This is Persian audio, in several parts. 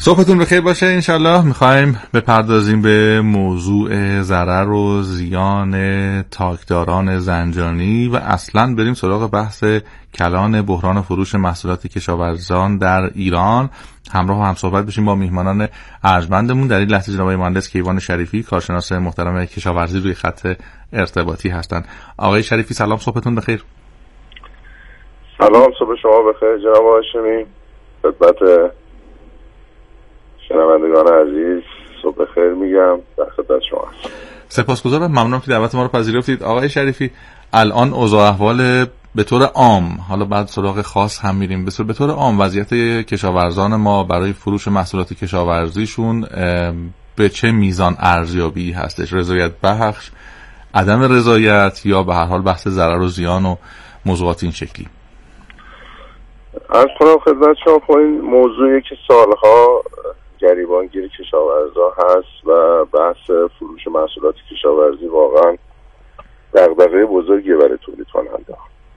صبحتون بخیر باشه. انشالله میخوایم بپردازیم به موضوع ضرر و زیان تاکداران زنجانی و اصلا بریم سراغ بحث کلان بحران فروش محصولات کشاورزان در ایران. همراه و همصحبت بشیم با میهمانان ارجمندمون. در این لحظه جناب مهندس کیوان شریفی، کارشناس محترم کشاورزی، روی خط ارتباطی هستند. آقای شریفی سلام، صبحتون بخیر. سلام، صبح شما بخیر جناب هاشمی. خدمت شنوندگان عزیز صبح خیر میگم، در خدمت شما هستم. سپاسگزارم، ممنونم که دعوت ما رو پذیرفتید. آقای شریفی، الان اوضاع احوال به طور عام، حالا بعد سراغ خاص هم میریم، به طور عام وضعیت کشاورزان ما برای فروش محصولات کشاورزیشون به چه میزان ارزیابی هستش؟ رضایت بخش، عدم رضایت، یا به هر حال بحث ضرر و زیان و موضوعات این شکلی؟ عرض کنم خدمت شما، این موضوعی که سالها گریبانگیر کشاورزا هست و بحث فروش محصولات کشاورزی واقعا دغدغه بزرگی برای تولید کننده.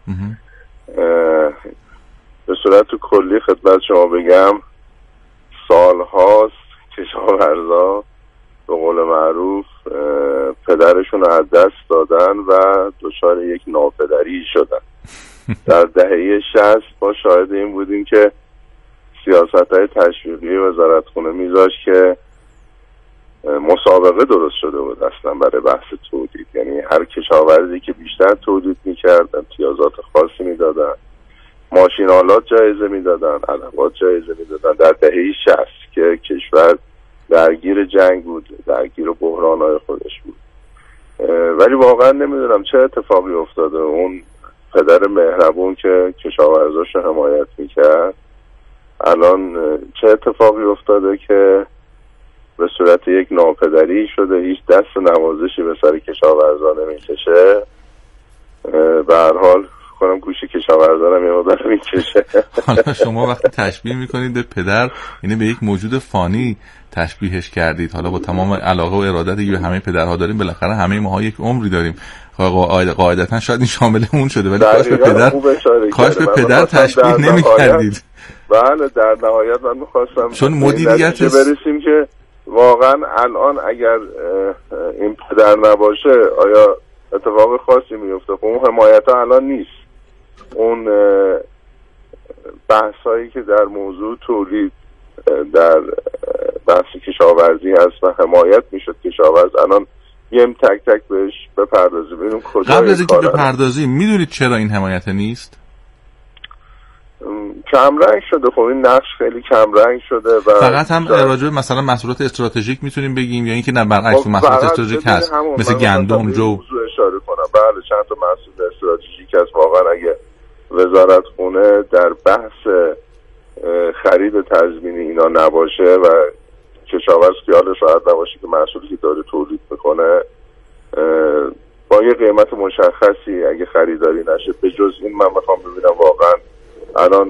به صورت کلی خدمت شما بگم سالهاست کشاورزا به قول معروف پدرشون رو از دست دادن و دچار یک ناپدری شدن. در دهه 60 ما شاهد این بودیم که سیاست‌های تشویقی وزارتخونه میذاشت که مسابقه درست شده بود اصلا برای بحث تولید، یعنی هر کشاورزی که بیشتر تولید میکرد امتیازات خاصی میدادن، ماشین‌آلات جایزه میدادن، علوات جایزه میدادن. در دهه 60 که کشور درگیر جنگ بود، درگیر بحران‌های خودش بود، ولی واقعا نمیدونم چه اتفاقی افتاده. اون پدر مهربون که کشاورزاش رو حمایت میکرد الان چه اتفاقی افتاده که به صورت یک ناپدری شده، هیچ دست نوازشی به سر کشاورزان نمیکشه. به هر حال کنم گوش کشاورزان هم یه مقدار میکشه. حالا شما وقتی تشبیه میکنید به پدر، یعنی به یک موجود فانی تشبیهش کردید. حالا با تمام علاقه و ارادتی که همه پدرها داریم، بالاخره همه ماها یک عمری داریم، قاعدتا شاید این شامل اون شده، ولی کاش به پدر تشبیه نمی‌کردید. بله، در نهایت من می‌خواستم چون مدیریت برسیم که واقعا الان اگر این پدر نباشه آیا اتفاق خاصی میفته؟ خب اون حمایت الان نیست. اون بحثایی که در موضوع تولید در بحث کشاورزی هست و حمایت میشد کشاورز، الان یم تک تک بهش بپردازیم. ببینیم کجا. قبل از اینکه بپردازیم، میدونید چرا این حمایت نیست؟ کم رنگ شده. خب این نقش خیلی کم رنگ شده و فقط هم راجع به مثلا محصولات استراتژیک میتونیم بگیم، یا اینکه نه برعکس محصولات استراتژیک هست مثل گندم، جو؟ اشاره کنم بله، چند تا محصول استراتژیک هست. واقعا اگه وزارتخونه در بحث خرید تضمینی اینا نباشه و کشاورز خیالش راحت نباشه که محصولی که داره تولید میکنه با یه قیمت مشخصی اگه خریداری نشه، به جز این من میخوام ببینم واقعا الان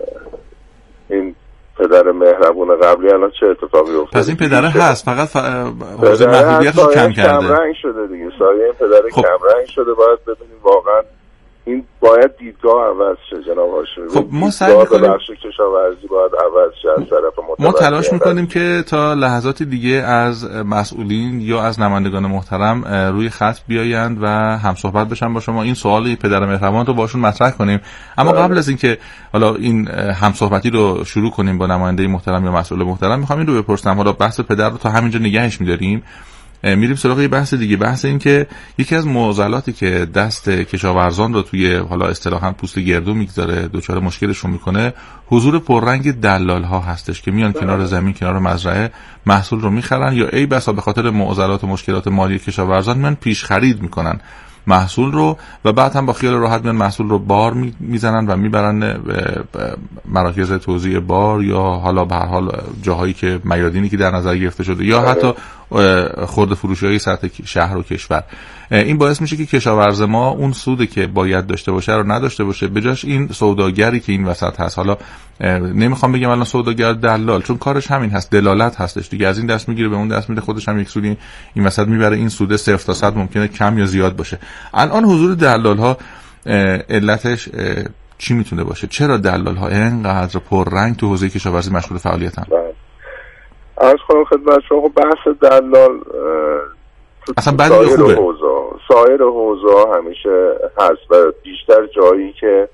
این پدر مهربون قبلی الان چه اتفاقی افتاده. پس این پدره هست، فقط حوزه محدودیت رو کم کرده. کم رنگ شده دیگه، سایه این پدر کم رنگ شده. باید ببینیم واقعا این باید دیدگاه عوض شه جناب هاشمی. خب ما سعی می‌کنیم بخش کشاورزی باید عوض شه از طرف متوجه. ما تلاش می‌کنیم که تا لحظات دیگه از مسئولین یا از نمایندگان محترم روی خط بیایند و هم صحبت بشن با شما، این سوالی پدر مهربان رو باشون مطرح کنیم. اما قبل از اینکه حالا این هم صحبتی رو شروع کنیم با نماینده محترم یا مسئول محترم، می‌خوام این رو بپرسم. حالا بحث پدر رو تا همینجا نگهش می‌داریم، میریم سراغ یه بحث دیگه. بحث این که یکی از معضلاتی که دست کشاورزان رو توی حالا اصطلاحاً پوست گردو میگذاره، دچار مشکلشون میکنه، حضور پررنگ دلال ها هستش که میان کنار زمین، کنار مزرعه محصول رو میخرن، یا ای بسا به خاطر معضلات و مشکلات مالی کشاورزان میان پیش خرید میکنن محصول رو و بعد هم با خیال راحت میان محصول رو بار میزنن و میبرن مراکز توزیع بار یا حالا به هر حال جاهایی که میادینی که در نظر گرفته شده، یا حتی خرده فروشی‌های سطح شهر و کشور. این باعث میشه که کشاورز ما اون سودی که باید داشته باشه رو نداشته باشه، به جاش این سوداگری که این وسط هست، حالا نمیخوام بگم الان سوداگر دلال، چون کارش همین هست، دلالت هستش دیگه، از این دست میگیره به اون دست میده، خودش هم یک سودی این وسط میبره. این سود 0 تا 100 ممکنه کم یا زیاد باشه. الان حضور دلال ها علتش چی میتونه باشه؟ چرا دلال ها اینقدر پررنگ تو حوزه کشاورزی مشغول فعالیتن؟ عرض کنم خدمت شما بحث دلال اصلا بعد خوبه سایر حوزه همیشه هست و بیشتر جایی که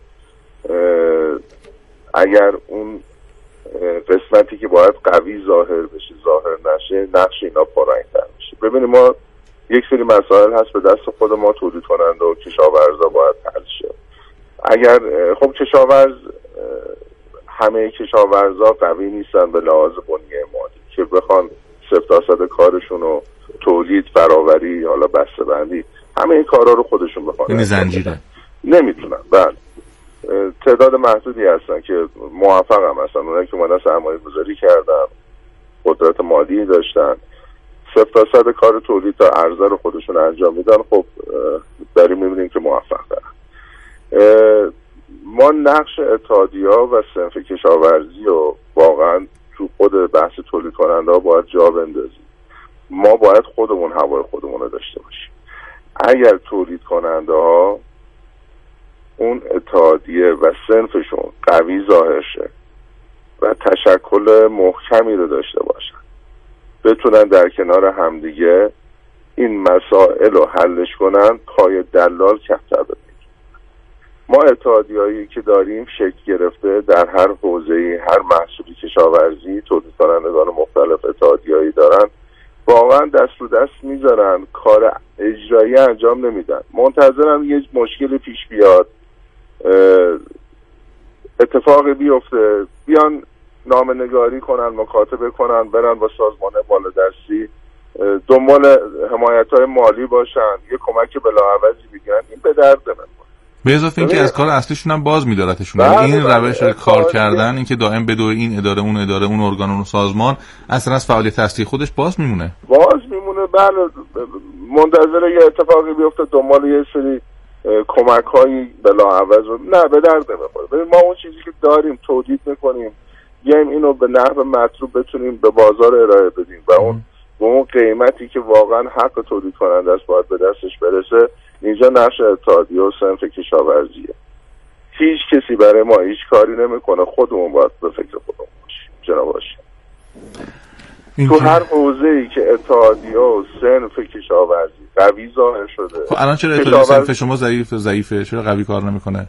اگر اون قسمتی که باید قوی ظاهر بشه ظاهر نشه، نقش اینا پررنگ‌تر میشه. ببینید ما یک سری مسائل هست به دست خود ما تولید کننده و کشاورزا باید حل شه. اگر خب کشاورز همه کشاورزا قوی نیستن به لحاظ بنیه مالی که بخوان 0% کارشون رو تولید، فراوری، حالا بسته‌بندی، همه این کارا رو خودشون بخوان. این زنجیره نمیتونن. بله تعداد محدودی هستن که موفق هم هستن، اونایی که اومدن سرمایه گذاری کردن، قدرت مالی داشتن، 0% کار تولید تا عرضه رو خودشون انجام میدن. خب داریم میبینیم که موفق دارن. ما نقش اتحادیه‌ها و صنف کشاورزی رو واقعا تو خود بحث تولید کننده ها باید جا بندازیم. ما باید خودمون هوای خودمون رو داشته باشیم. اگر تولید کننده ها اون اتحادیه و صنفشون قوی ظاهر شه و تشکل محکمی رو داشته باشن، بتونن در کنار همدیگه این مسائل رو حلش کنن، پای دلال کمتر بده. ما اتحادیه‌ای که داریم شکل گرفته در هر حوزه‌ای، هر محصولی کشاورزی، تولید کنندگان مختلف اتحادیه‌ای دارن، واقعا دست رو دست میذارن، کار اجرایی انجام نمیدن. منتظرم یه مشکل پیش بیاد، اتفاقی بیفته، بیان نامه‌نگاری کنن، مکاتبه کنن، برن با سازمان بالادستی دنبال حمایت‌های مالی باشن، یه کمک بلاعوضی بگیرن. این به درد نمیخوره. به اضافه اینکه از کار اصلیشون هم باز می‌دارتشون. این روش کار کردن، اینکه دائم بدوه این اداره اون ارگان اون سازمان، اصلا از فعالیت اصلی خودش باز میمونه. بله منتظر یه اتفاقی بیفته، دنبال یه سری کمک‌های بلاعوض رو نه به درد نمیخوره. ببین ما اون چیزی که داریم تولید می‌کنیم، بیایم اینو به نحو مطلوب بتونیم به بازار ارائه بدیم و اون به اون قیمتی که واقعا حق تولید کننده است باید به دستش برسه. اینجا نقش اتحادیه و صنف کشاورزیه. هیچ کسی برای ما هیچ کاری نمیکنه، خودمون باید به فکر خودمون باشیم. جناب باشیم تو هر حوزه‌ای که اتحادیه و صنف کشاورزی قوی ظاهر شده. خب الان چرا اتحادیه صنف شما ضعیفه؟ چرا قوی کار نمیکنه؟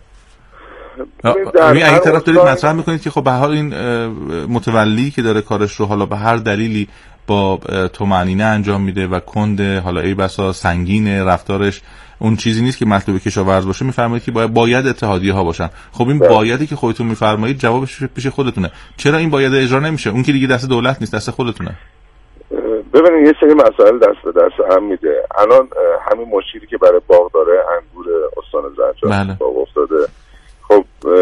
این طرف دارید مطرح میکنید که خب به حال این متولی که داره کارش رو حالا به هر دلیلی با طمأنینه انجام میده و کنده، حالا ای بسا سنگینه رفتارش، اون چیزی نیست که مطلوب کشاورز باشه، میفرمایید که باید اتحادیه ها باشن. خب این بایدی که خودتون میفرمایید جوابش پیش خودتونه. چرا این باید اجرا نمیشه؟ اون که دیگه دست دولت نیست، دست خودتونه. ببینید یه سری مسائل دست به دست هم میده. الان همین مشکلی که برای باغداره انگور استان زنجان اتفاق افتاده، خب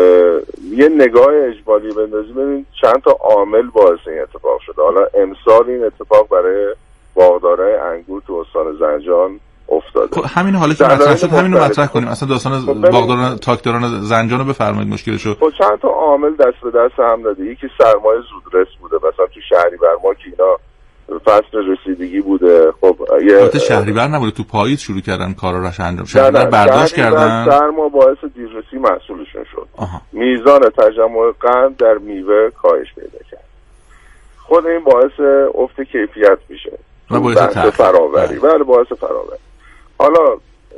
یه نگاه اجمالی بندازیم ببینید چند تا عامل باعث این اتفاق شده. حالا امسال این اتفاق برای باغدارای انگور تو استان زنجان افتاده. خب همین حالا که مطرح شد همین رو مطرح کنیم. اصلا داستان باغداران تاکداران زنجان رو بفرمایید مشکلشو. خب چند تا عامل دست به دست هم داده. یکی سرمایه زودرس بوده، مثلا تو شهریور ما که اینا فصل رسیدگی بوده. خب البته شهریور نبوده، تو پاییز شروع کردن کارا رو انجام. شهریور برداشت کردن، سرما باعث دیررسی محصولشون شد. میزان تجمع قند در میوه کاهش پیدا کرد. خود این باعث افت کیفیت میشه و باعث فراوری. بله باعث فراوری. حالا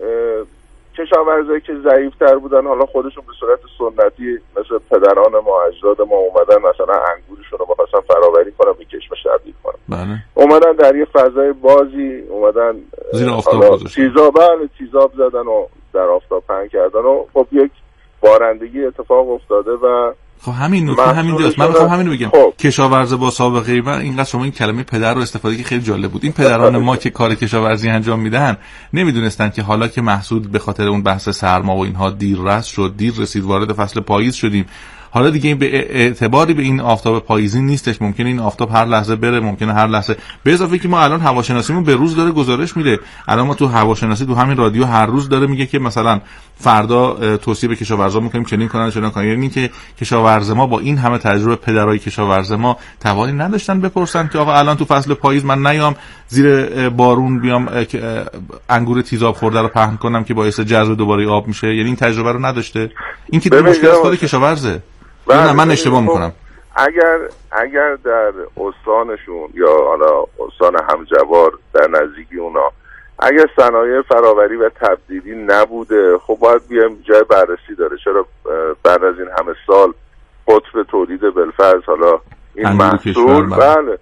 کشاورزایی که ضعیف‌تر بودن، حالا خودشون به صورت سنتی مثل پدران ما اجداد ما اومدن مثلا انگورشون رو بخواستن فراوری کنن به کشمش تبدیل کنن. بله. اومدن در یه فضای بازی اومدن زیر آفتاب تیزاب زدن و در آفتاب پهن کردن و خب یک بارندگی اتفاق افتاده و خب همین نکته همینجاست. من میخوام همین رو بگم. کشاورز با سابقه من اینقدر شما این کلمه پدر رو استفاده که خیلی جالب بود. این پدران ما که کار کشاورزی انجام میدن نمیدونستن که حالا که محصول به خاطر اون بحث سرما و اینها دیر رسید وارد فصل پاییز شدیم، حالا دیگه این به اعتباری به این آفتاب پاییزی نیستش. ممکنه این آفتاب هر لحظه بره، ممکنه هر لحظه. به اضافه که ما الان هواشناسیمون به روز داره گزارش میده. الان ما تو هواشناسی تو همین رادیو هر روز داره میگه که مثلا فردا توصیه به کشاورزا میکنیم چنین کنن. یعنی که کشاورز ما با این همه تجربه، پدرای کشاورز ما توانی نداشتن بپرسن که آقا الان تو فصل پاییز من نیام زیر بارون بیام انگور تیزاب خورده رو پهن کنم که باعث جذب دوباره آب میشه. یعنی این تجربه رو نداشته. این که مشکل از خود کشاورزه. نه من اشتباه میکنم. اگر در استانشون یا حالا استان همجوار در نزدیکی اونا اگر صنایع فراوری و تبدیلی نبوده، خب باید بیایم جای بررسی داره. چرا بعد از این همه سال قطب تولید بالفرض حالا این محصول بله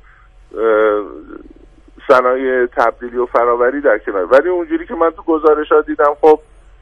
صنایع تبدیلی و فراوری در کنار، ولی اونجوری که من تو گزارشات دیدم خب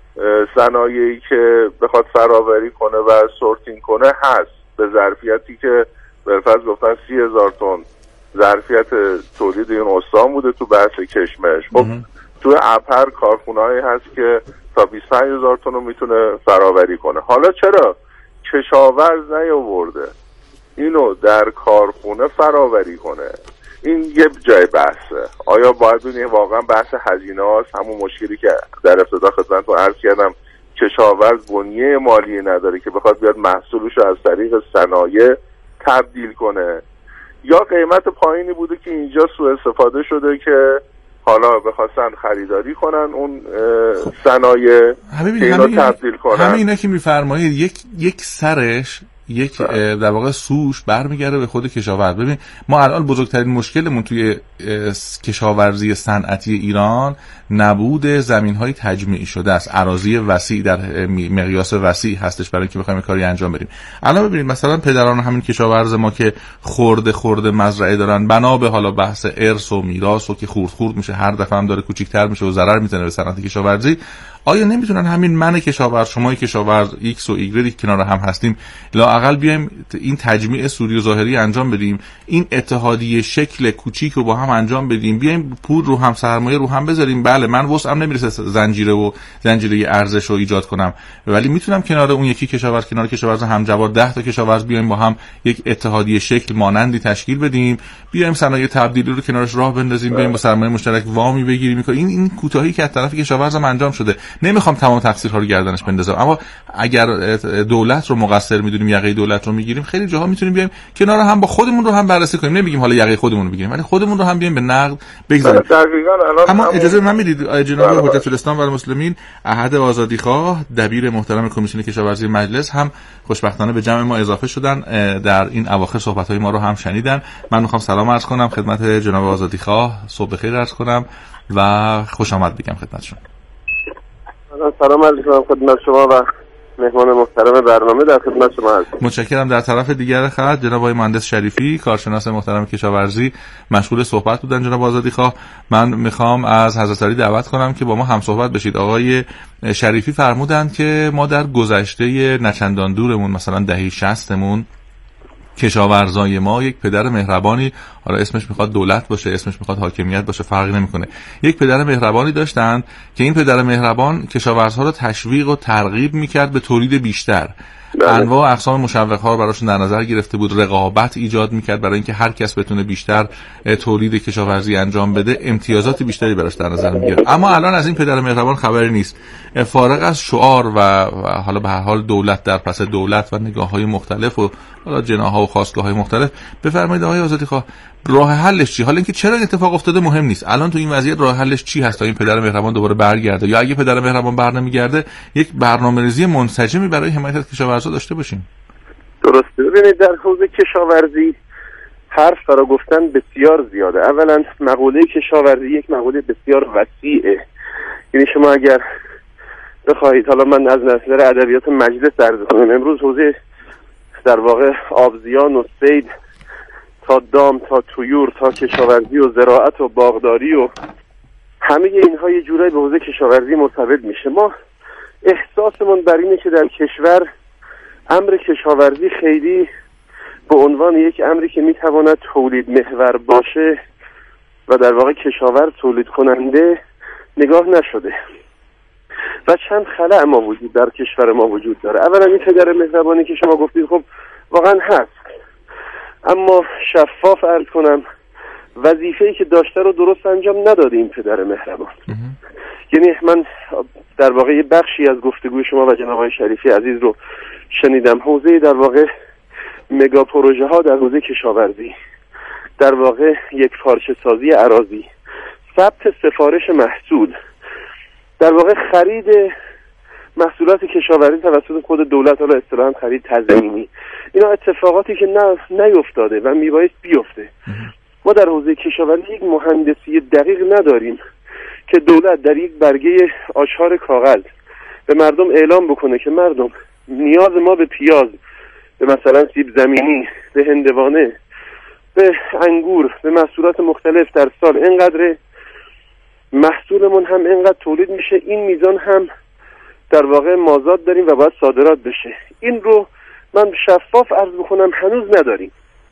صنایعی که بخواد فراوری کنه و سورتینگ کنه هست به ظرفیتی که بالفرض گفتن 30,000 تن ظرفیت تولید این استان بوده تو بحث کشمش. خب تو اپر کارخونه‌ای هست که تا 25,000 تن رو میتونه فراوری کنه. حالا چرا کشاورز نیاورده اینو در کارخونه فراوری کنه؟ این یه جای بحثه. آیا باید ببینیم واقعا بحث هزینه هاست، همون مشکلی که در ابتدا خدمتتون عرض کردم، کشاورز بنیه مالی نداره که بخواد بیاد محصولش رو از طریق صنایع تبدیل کنه، یا قیمت پایینی بوده که اینجا سوء استفاده شده که حالا بخواستن خریداری کنن اون صنایع که اینو تبدیل کنن. همه اینا که میفرمایید یک سرش یک در واقع سوش برمیگرده به خود کشاورز. ببین ما الان بزرگترین مشکلمون توی کشاورزی صنعتی ایران نبود زمین‌های تجمیعی شده است. اراضی وسیع در مقیاس وسیع هستش برای اینکه بخوایم کاری انجام بدیم. الان ببینید مثلا پدران همین کشاورز ما که خورده مزرعه دارن، بنا به حالا بحث ارث و میراث و که خورد میشه، هر دفعه هم داره کوچیک‌تر میشه و ضرر میزنه به صنعت کشاورزی، آیا نمیتونن همین من کشاورز، شما کشاورز، ایکس و ایگرید کنار هم هستیم، لااقل بیایم این تجمیع سوری و ظاهری انجام بدیم، این اتحادیه شکل کوچیک رو با هم انجام بدیم، بیایم پول رو هم سرمایه رو هم بذاریم. بله من وسعم نمیرسه زنجیره ارزش رو ایجاد کنم، ولی میتونم کنار اون یکی کشاورز، کنار کشاورز همجوار 10 تا کشاورز بیایم با هم یک اتحادیه شکل مانندی تشکیل بدیم، بیایم صنایع تبدیلی رو کنارش راه بندازیم، بیایم با سرمایه مشترک وامی بگیریم. این کوتاهی که از طرف کشاورز هم انجام شده. نمیخوام تمام تقصیرها رو گردنش بندازم، اما اگر دولت رو مقصر میدونیم، یقه دولت رو میگیریم، خیلی جاها میتونیم بیایم کنار هم با خودمون رو هم بررسی کنیم. نمیگیم حالا یقه خودمون رو بگیریم، ولی خودمون رو هم بیایم به نقد بگذاریم. اما اجازه من میدید جناب حجت الاسلام و المسلمین احد آزادیخواه، دبیر محترم کمیسیون کشاورزی مجلس، هم خوشبختانه به جمع ما اضافه شدن، در این اواخر صحبت‌های ما رو هم شنیدن. من میخوام سلام عرض کنم خدمت جناب آزادیخواه، صبح بخیر عرض کنم و خوش آمد بگم خدمتشون. سلام علیکم خدمت شما و مهمان محترم برنامه در خدمت شما هستم. متشکرم. در طرف دیگر خط جناب آقای مهندس شریفی، کارشناس محترم کشاورزی، مشغول صحبت بودن. جناب آزادیخواه، من میخوام از حضرت علی دعوت کنم که با ما هم صحبت بشید. آقای شریفی فرمودند که ما در گذشته نچندان دورمون، مثلا دهه 60مون، کشاورزای ما یک پدر مهربانی، حالا اسمش میخواد دولت باشه، اسمش میخواد حاکمیت باشه، فرقی نمیکنه، یک پدر مهربانی داشتن که این پدر مهربان کشاورزها رو تشویق و ترغیب میکرد به تولید بیشتر. انواع و اقسام مشوق‌ها رو براشون در نظر گرفته بود، رقابت ایجاد میکرد برای اینکه هر کس بتونه بیشتر تولید کشاورزی انجام بده، امتیازات بیشتری براش در نظر میگیره. اما الان از این پدر مهربان خبری نیست. فارغ از شعار و حالا به هر حال دولت در پس دولت و نگاه‌های مختلف و حالا جناح‌ها و خواستگاه‌های مختلف، بفرمایید آقای آزادیخواه راه حلش چی؟ حالا اینکه چرا این اتفاق افتاده مهم نیست، الان تو این وضعیت راه حلش چی هست تا این پدر مهربان دوباره برگرده، یا اگه پدر مهربان برنمیگرده یک برنامه‌ریزی منسجمی برای حمایت از کشاورزا داشته باشیم؟ درسته. ببینید در حوزه کشاورزی حرف برای گفتن بسیار زیاده. اولا مقوله کشاورزی یک مقوله بسیار وسیعه، یعنی شما اگر بخواهید، حالا من از نظر ادبیات مجلس عرض کنم، امروز حوزه در واقع آبزیان و صید تا دام تا طیور تا کشاورزی و زراعت و باغداری و همه اینها یه جورایی به حوزه کشاورزی مرتبط میشه. ما احساسمون بر اینه که در کشور امر کشاورزی خیلی به عنوان یک امری که میتواند تولید محور باشه و در واقع کشاورز تولید کننده نگاه نشده و چند خلأ ما وجود در کشور ما وجود داره. اولا این پدر مهربانی که شما گفتید خب واقعا هست، اما شفاف عرض کنم وظیفه‌ای که داشته رو درست انجام نداده این پدر مهربان. یعنی من در واقع یه بخشی از گفتگوی شما و جناب آقای شریفی عزیز رو شنیدم، حوزه در واقع مگا پروژه ها در حوزه کشاورزی، در واقع یک پارچه سازی اراضی، ثبت سفارش محصول، در واقع خرید محصولات کشاورزی توسط خود دولت، حالا اصطلاحاً خرید تضمینی، اینا اتفاقاتی که نیفتاده و میبایست بیفته. ما در حوزه کشاورزی یک مهندسی دقیق نداریم که دولت در یک برگه آچار کاغذ به مردم اعلام بکنه که مردم نیاز ما به پیاز، به مثلا سیب زمینی، به هندوانه، به انگور، به محصولات مختلف در سال اینقدر، محصولمون هم اینقدر تولید میشه، این میزان هم در واقع مازاد داریم و باید صادرات بشه. این رو من شفاف عرض بکنم هنوز نداریم،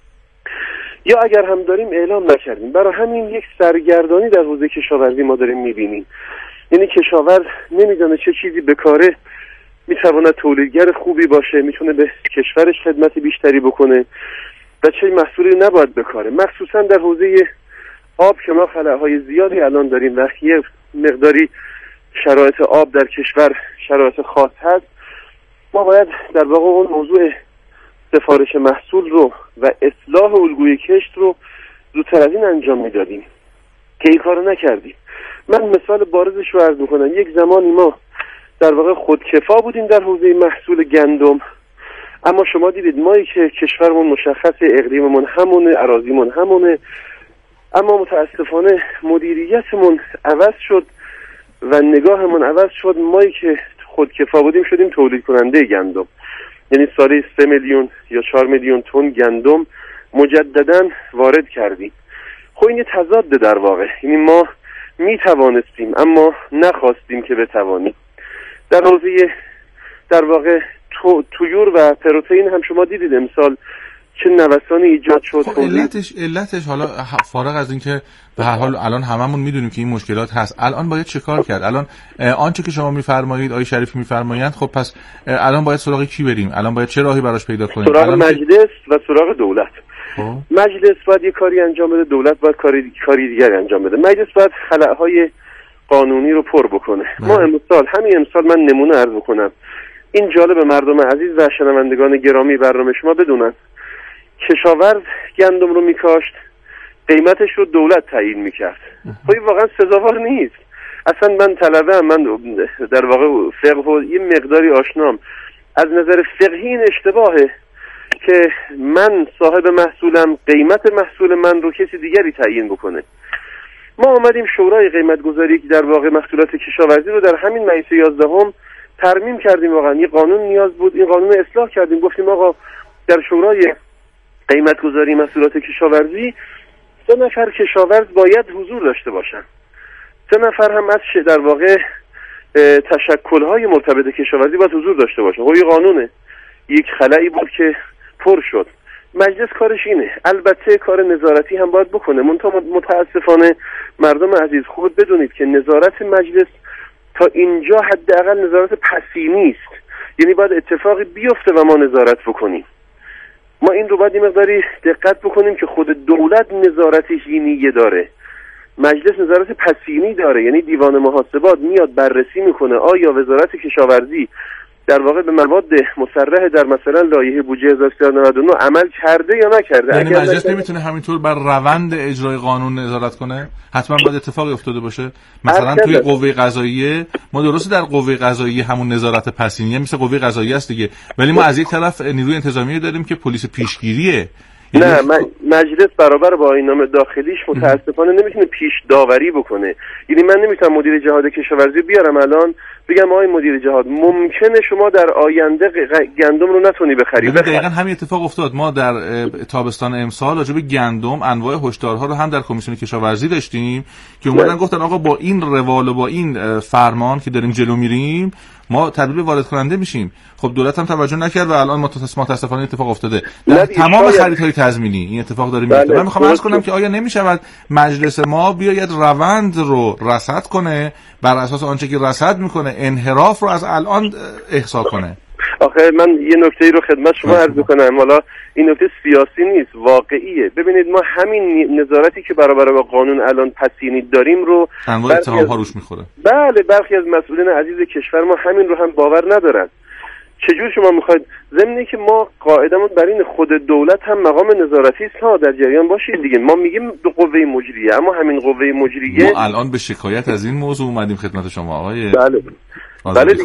یا اگر هم داریم اعلام نکردیم. برای همین یک سرگردانی در حوزه کشاورزی ما داریم میبینیم، یعنی کشاورز نمیدونه چه چیزی به کاره میتواند تولیدگر خوبی باشه، میتونه به کشورش خدمت بیشتری بکنه و چه محصولی نباید بکاره. مخصوصا در حوزه آب که ما خلاهای زیادی الان داریم و یه مقداری شرایط آب در کشور شرایط خاص هست، ما باید در واقع اون موضوع سفارش محصول رو و اصلاح الگوی کشت رو زودتر از این انجام میدادیم که این کارو نکردیم. من مثال بارزش رو عرض میکنم. یک زمانی ما در واقع خودکفا بودیم در حوزه محصول گندم، اما شما دیدید مایی که کشورمون مشخص، اقلیممون همونه، اراضیمون همونه، اما متاسفانه مدیریتمون عوض شد و نگاهمون عوض شد. مایی که خودکفا بودیم شدیم تولید کننده گندم، یعنی سالی 3 میلیون یا 4 میلیون تن گندم مجددا وارد کردیم. خب این تضاد در واقع، یعنی ما می توانستیم اما نخواستیم که بتوانیم. در حوزه در واقع تویور و پروتئین هم شما دیدید امسال چه نوسانی ایجاد شد. خب علتش حالا فارغ از این که به هر حال الان هممون میدونیم که این مشکلات هست، الان باید چه کار کرد؟ الان آنچه که شما میفرمایید، آقای شریفی میفرمایند، خب پس الان باید سراغ کی بریم؟ الان باید چه راهی براش پیدا کنیم؟ سراغ مجلس و سراغ دولت. مجلس باید یه کاری انجام بده، دولت باید کاری دیگری انجام بده. مجلس باید خلاهای قانونی رو پر بکنه. ما همین امسال من نمونه عرض بکنم، این جالب مردم عزیز و شنوندگان گرامی برنامه شما بدونن، کشاورز گندم رو میکاشت، قیمتش رو دولت تعیین میکرد. خب این واقعا سزاوار نیست. اصلا من طلبه‌ام، من در واقع فقه و یه مقداری آشنام، از نظر فقهی این اشتباهه که من صاحب محصولم قیمت محصول من رو کسی دیگری تعیین بکنه. ما اومدیم شورای قیمت گذاری که در واقع محصولات کشاورزی رو در همین مجلس 11 ترمیم کردیم. واقعا یه قانون نیاز بود، این قانون اصلاح کردیم. گفتیم آقا در شورای قیمت گذاری محصولات کشاورزی 3 نفر کشاورز باید حضور داشته باشن. 3 نفر هم از در واقع تشکل‌های مرتبط کشاورزی باید حضور داشته باشن. خب این قانونه، یک خلایی بود که پر شد. مجلس کارش اینه. البته کار نظارتی هم باید بکنه. متاسفانه مردم عزیز خود بدونید که نظارت مجلس تا اینجا حداقل نظارت پسینی است. یعنی باید اتفاقی بیفته و ما نظارت بکنیم. ما این رو باید یه مقداری دقت بکنیم که خود دولت نظارت حینیه داره، مجلس نظارت پسینی داره. یعنی دیوان محاسبات میاد بررسی میکنه آیا وزارت کشاورزی در واقع به مواد مصرح در مثلا لایحه بودجه 1399 عمل کرده یا نکرده. یعنی مجلس نمیتونه همینطور بر روند اجرای قانون نظارت کنه؟ حتما باید اتفاقی افتاده باشه. مثلا توی قوه قضاییه ما درسته در قوه قضاییه همون نظارت پسینیه مثل قوه قضاییه است دیگه، ولی ما از یک طرف نیروی انتظامی داریم که پلیس پیشگیریه. نه مجلس برابر با آیین‌نامه داخلیش متاسفانه نمیتونه پیش داوری بکنه. یعنی من نمیتونم مدیر جهاد کشاورزی بیارم الان بگم آقای مدیر جهاد ممکنه شما در آینده گندم رو نتونی بخری. دقیقاً همین اتفاق افتاد. ما در تابستان امسال راجع به گندم انواع هشدارها رو هم در کمیسیون کشاورزی داشتیم که اومدن گفتن آقا با این روال و با این فرمان که داریم جلو میریم ما تبدیل وارد کننده میشیم. خب دولت هم توجه نکرد و الان متاسفانه اتفاق افتاده در تمام خریدهای تضمینی این اتفاق داره میفته. من میخوام عرض کنم که آیا نمیشود مجلس ما بیاید روند رو رصد کنه، بر اساس آنچه که رصد میکنه انحراف رو از الان احصا کنه؟ آخه من یه نکته‌ای رو خدمت شما عرض میکنم، حالا این نکته سیاسی نیست، واقعیه. ببینید ما همین نظارتی که برابر با قانون الان پسینی داریم رو انواع اتهام‌ها روش میخوره. بله، برخی از مسئولین عزیز کشور ما همین رو هم باور ندارن. چجور شما میخواید ضمن که ما قاعدمون بر این خود دولت هم مقام نظارتی است ها در جریان باشید دیگه. ما میگیم دو قوه مجریه، اما همین قوه مجریه ما الان به شکایت از این موضوع اومدیم خدمت شما آقای بله دیگه.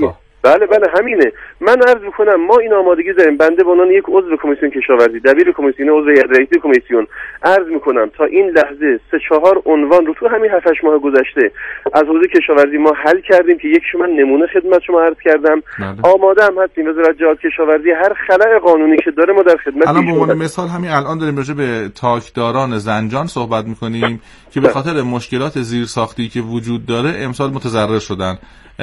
بله همینه. من عرض میکنم ما این آمادگی داریم. بنده به عنوان یک عضو کمیسیون کشاورزی، دبیر کمیسیون، عضو رئیس کمیسیون عرض میکنم تا این لحظه 3-4 عنوان رو تو همین 7-8 ماه گذشته از حوزه کشاورزی ما حل کردیم که یکیشو من نمونه خدمت شما عرض کردم. آماده هم هستیم وزارت جهاد کشاورزی هر خلأ قانونی که داره ما در خدمت. الان به عنوان مثال همین الان داریم راجع به تاکداران زنجان صحبت میکنیم که به خاطر مشکلات زیرساختی که وجود داره امسال متضرر شدن.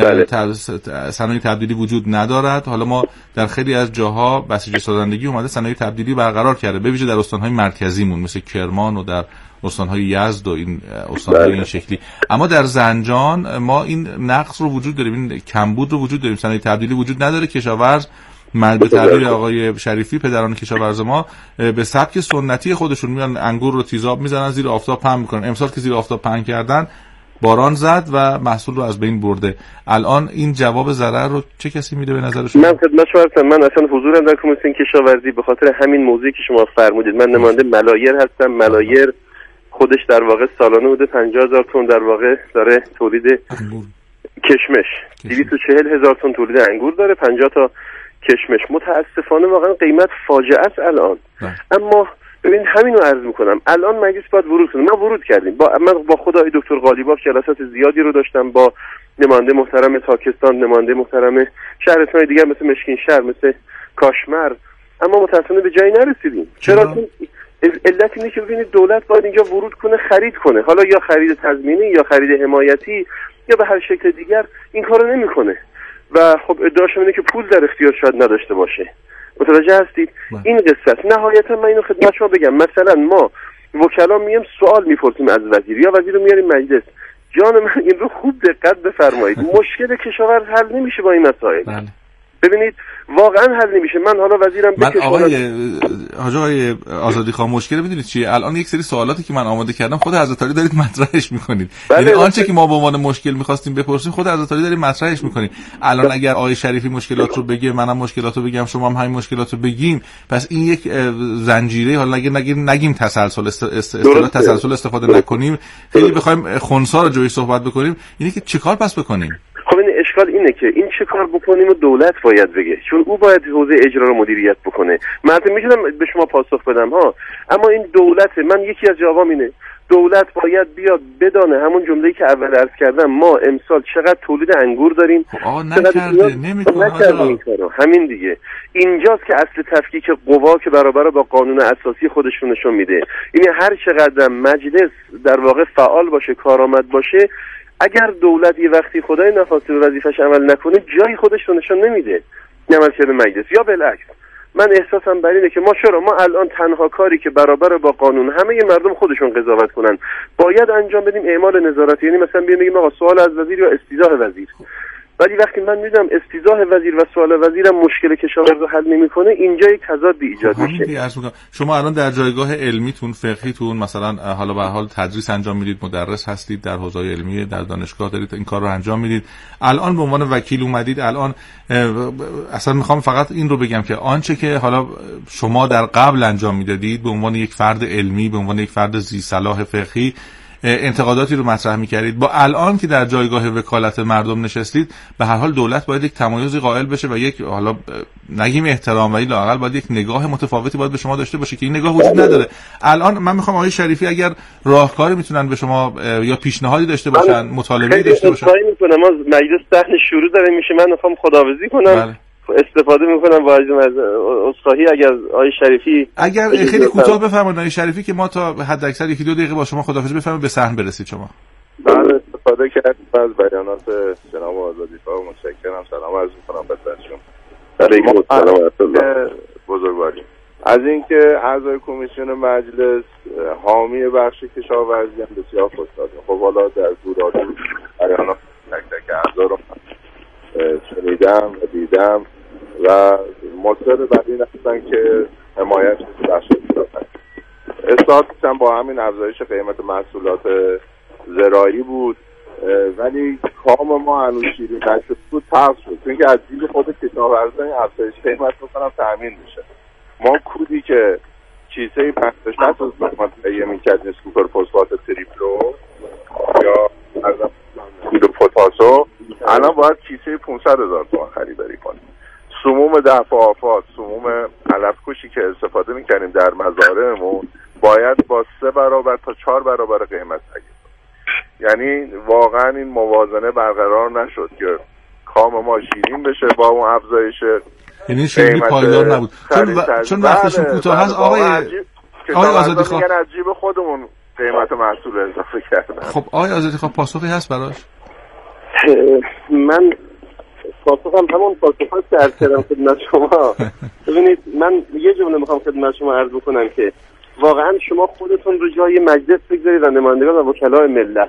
صنایع تبدیلی وجود ندارد. حالا ما در خیلی از جاها بسیج سازندگی اومده صنایع تبدیلی برقرار کرده، به ویژه در استان‌های مرکزیمون مثل کرمان و در استان‌های یزد و این استان‌های این شکلی. اما در زنجان ما این نقص رو وجود داریم، این کمبود رو وجود داریم. صنایع تبدیلی وجود نداره. کشاورز به تعبیر آقای شریفی پدران کشاورز ما به سبک سنتی خودشون میان انگور رو تیزاب میزنن، زیر آفتاب پهن میکنن. امسال که زیر آفتاب پهن کردن باران زد و محصول رو از بین برده. الان این جواب ضرر رو چه کسی میده به نظر شما؟ من خدمت شما هستم. من اصلا حضورم در کمیسیون کشاورزی به خاطر همین موضوعی که شما فرمودید. من نماینده ملایر هستم. ملایر خودش در واقع سالانه بوده 50,000 تن در واقع داره تولید کشمش، 240,000 تن تولید انگور داره، 50 تا کشمش. متاسفانه واقعا قیمت فاجعه است الان. اما ببین همین رو عرض میکنم، الان مجلس باید ورود کنه. ما ورود کردیم. من با خدای دکتر قالیباف جلسات زیادی رو داشتم، با نماینده محترم تاکستان، نماینده محترم شهرستان دیگر مثل مشکین شهر، مثل کاشمر، اما متاسفانه به جایی نرسیدیم. چرا؟ علت اینه که ببینید دولت باید اینجا ورود کنه، خرید کنه، حالا یا خرید تضمینی یا خرید حمایتی یا به هر شکل دیگر. این کارو نمیکنه و خب ادعاش اینه که پول در اختیار شاید نداشته باشه. متوجه هستید؟ این قصه است. نهایتا من اینو خدمت شما بگم، مثلا ما وکلا میایم سوال میپرسیم از وزیر، یا وزیر رو میاریم مجلس. جان من این رو خوب دقت بفرمایید. مشکل کشاورز حل نمیشه با این مسائل. ببینید واقعا حل نمیشه. من حالا وزیرم من آقای آزادی خان مشکل میدونید چیه؟ الان یک سری سوالاتی که من آماده کردم خود حضرت علی دارید مطرحش میکنید. یعنی آنچه که ما به عنوان مشکل میخواستیم بپرسیم خود حضرت علی دارید مطرحش میکنید. الان اگر آقای شریفی مشکلات رو بگه، منم مشکلات رو بگم، شما هم همین مشکلات رو بگیم، پس این یک زنجیره، حالا نگیم تسلسل تسلسل استفاده نکنیم، خیلی بخوایم خنثی رو جوی صحبت بکنیم، اینه که چیکار پس بکنیم؟ خب این اشکال اینه که این چه کار بکنیم و دولت باید بگه، چون او باید حوزه اجرا رو مدیریت بکنه. من میتونم به شما پاسخ بدم ها، اما این دولت، من یکی از جوابام اینه دولت باید بیاد بدانه همون جمله‌ای که اول عرض کردم، ما امسال چقدر تولید انگور داریم. نمی‌کنه همین دیگه. اینجاست که اصل تفکیک قوا که برابر با قانون اساسی خودشون نشون میده. یعنی هر چقدر مجلس در واقع فعال باشه، کارآمد باشه، اگر دولت یه وقتی خدای نخواسته وظیفش عمل نکنه جای خودش رو نشون نمیده، نمایشگر مجلس یا بالعکس. من احساسم بر اینه که ما الان تنها کاری که برابر با قانون همه مردم خودشون قضاوت کنن باید انجام بدیم اعمال نظارتی. یعنی مثلا بگیم آقا سوال از وزیر یا استیضاح وزیر، ولی وقتی من میدونم استیضاح وزیر و سوال وزیرم مشکل کشاورز رو حل نمیکنه، اینجا یک تضاد ایجاد میشه. شما الان در جایگاه علمیتون، فقهیتون، مثلا حالا به هر حال تدریس انجام میدید، مدرس هستید، در حوزه علمی در دانشگاه دارید این کار رو انجام میدید، الان به عنوان وکیل اومدید، الان اصلا میخوام فقط این رو بگم که آنچه که حالا شما در قبل انجام میدادید به عنوان یک فرد علمی، به عنوان یک فرد ذی صلاح فقهی، انتقاداتی رو مطرح می‌کردید، با الان که در جایگاه وکالت مردم نشستید، به هر حال دولت باید یک تمایزی قائل بشه و یک، حالا نگیم احترام، ولی لااقل باید یک نگاه متفاوتی باید به شما داشته باشه که این نگاه وجود نداره. الان من می‌خوام آقای شریفی اگر راهکاری میتونن به شما یا پیشنهادی داشته باشن، مطالبه‌ای داشته باشن. من می‌کنم ما مجلس صحن شروع داره میشه، من می‌خوام خداحافظی کنم. استفاده میکنم با از عذرخواهی اگر آقای شریفی خیلی کوتاه بفرمایید آقای شریفی که ما تا حد اکثر 1-2 دقیقه با شما خداحافظی بفرمایید، به صحن برسید شما. من استفاده کردم از بیانات جناب آزادی خان، متشکرم. سلام عرض می‌کنم خدمتتون. علیکم السلام بزرگواری. از اینکه اعضای کمیسیون مجلس حامی بخش کشاورزی هم بسیار خوشحالم. خب حالا در دوران بیانات تک تک اعضا رو شنیدم و دیدم و مصر بر این هستن که حمایت بخش کشاورزی. اصلاحاتش هم با همین افزایش قیمت محصولات زراعی بود، ولی کام ما هنوز شیرین نشد بود، تلخ شد، چون که از دید خود کشاورزان این افزایش قیمت بکنم تأمین میشه. ما کودی که کیسه 560 از زحمت تهیه میکردیم سوپر فسفات تریپلو یا کود پوتاسو، الان باید کیسه 500 500,000 تومان خریداری کنیم. سموم دفعات، سموم علف کشی که استفاده میکنیم در مزارعمون باید با 3 برابر تا 4 برابر قیمت تغییر کنه. یعنی واقعا این موازنه برقرار نشد که کام ما شیرین بشه با اون افزایش، یعنی شیرینی پایدار نبود. چون وقتشون کوتاه هست. آقای آزادی خواه میگن از جیب خودمون قیمت محصول اضافه کردن. خب آقای آزادی خواه پاسخی هست براش؟ من پاسخم همون پاسخ هست که عرض کردم خدمت شما. ببینید من یه جمله میخوام خدمت شما عرض بکنم که واقعا شما خودتون رو جای مجلس بگذارید و نمایندگان و وکلای ملت.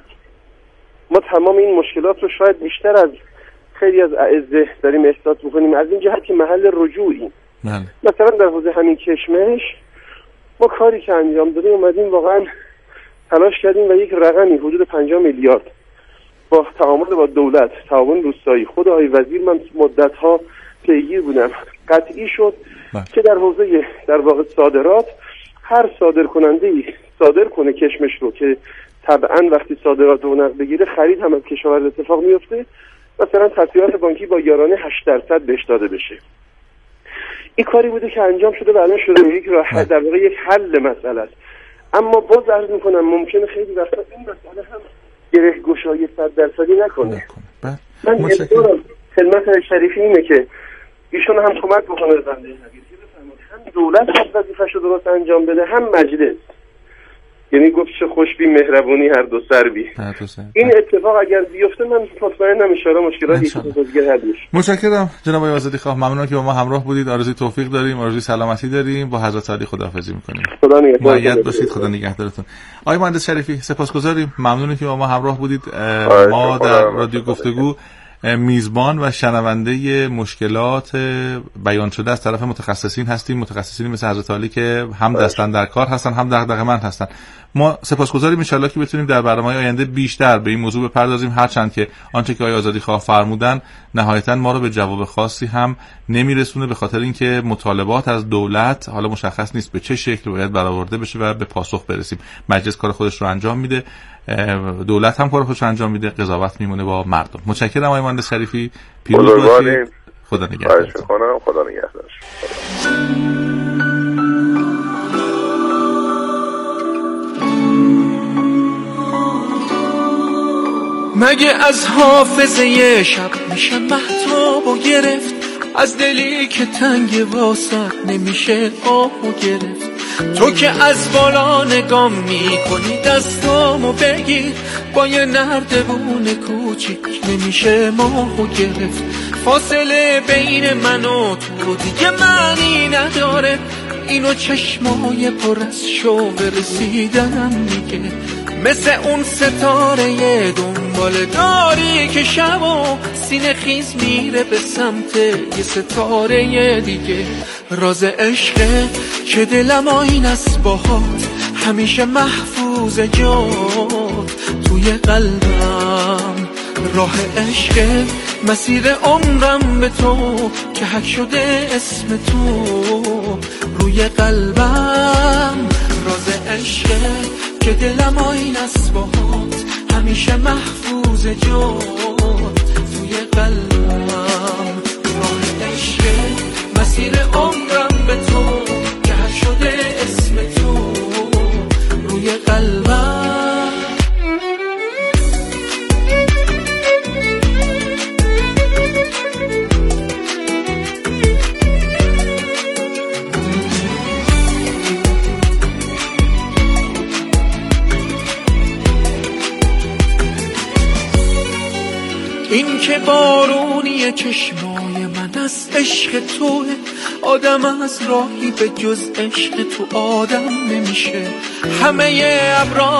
ما تمام این مشکلات رو شاید بیشتر از خیلی از اعزه داریم احساس میکنیم از این جهت که محل رجوعیم. مثلا در حوزه همین کشمش ما کاری که انجام دادیم اومدیم واقعا تلاش کردیم و یک رقمی حدود 50 میلیارد با تعامل با دولت، تعاون روستایی، خود آقای وزیر من مدت‌ها پیگیر بودم، قطعی شد که در حوزه در واقع صادرات هر صادر کننده‌ای صادر کنه کشمش رو که طبعا وقتی صادرات رونق بگیره خرید هم از کشاورز اتفاق میفته، مثلا تسهیلات بانکی با یارانه 8% بهش داده بشه. این کاری بوده که انجام شده و الان شده یک راه در واقع یک حل مسئله است. اما باز عرض میکنم ممکنه خیلی وقتا این مسئله هم گره گشایی 100% نکنه. من اصلا خدمت شریفی اینه که ایشون هم کمک بکنه بنده هم دولت وظیفه‌شو درست انجام بده هم مجلس. یعنی گفت چه خوشبی مهربونی هر دو سر بی. این اتفاق اگر بیفته من مطمئنم ان شاء الله مشکلاتی که دیگه حل میشه. متشکرم جناب آزادی خواه، ممنونم که با ما همراه بودید. آرزوی توفیق داریم، آرزوی سلامتی داریم. با حضرت عالی خداحافظی می‌کنیم. خدا نگهدار. مؤید باشید، خدا نگهدارتون. آقای مهندس شریفی سپاسگزاریم، ممنونم که با ما همراه بودید. ما در رادیو گفتگو میزبان و شنونده مشکلات بیان شده از طرف متخصصین هستیم، متخصصینی مثل حضرت عالی که هم دستن در کار هستن هم دغدغه‌مند هستن. ما سپاسگزاریم ان شاءالله که بتونیم در برنامه‌های آینده بیشتر به این موضوع بپردازیم، هرچند که آنچه که آقای آزادی خواه فرمودن نهایتاً ما رو به جواب خاصی هم نمیرسونه، به خاطر اینکه مطالبات از دولت حالا مشخص نیست به چه شکل باید برآورده بشه و به پاسخ برسیم. مجلس کار خودش رو انجام میده، دولت هم کار خودش انجام میده، قضاوت میمونه با مردم. متشکرم آقای مهندس شریفی، پیروز باشید. خدا نگهدارتون. خدا نگهدار. مگه از حافظه شب میشه مهتابو گرفت، از دلی که تنگ واسط نمیشه آهو گرفت. تو که از بالا نگام میکنی دستامو بگیر، با یه نردبون کوچیک نمیشه ماهو گرفت. فاصله بین من و تو دیگه معنی نداره، اینو چشمای پر از شوق رسیدنم میگه. مثل اون ستاره دنبال داری که شبا سینه خیز میره به سمت یه ستاره دیگه. راز عشقه که دلم آین است باهات، همیشه محفوظ جات توی قلبم. راه عشقه مسیر عمرم به تو که حک شده اسم تو روی قلبم. راز عشقه که دلم آین است باهات، همیشه محفوظ جات توی قلبم. راه عشقه مسیر عمرم به تو که حک شده اسم تو روی قلبم. این که بارونی چشمای من از عشق توه، آدم از راهی به جز عشق تو آدم نمیشه. همه ابرا